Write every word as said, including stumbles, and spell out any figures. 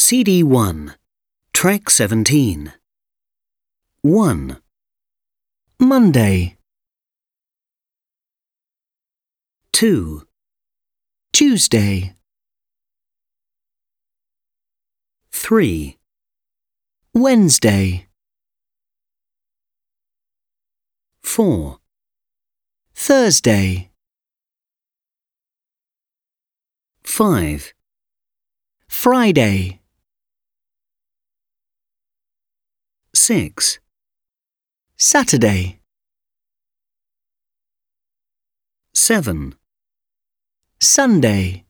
C D one, Track seventeen. one. Monday, two. Tuesday, three. Wednesday, four. Thursday, five. Friday, six. Saturday, seven. Sunday.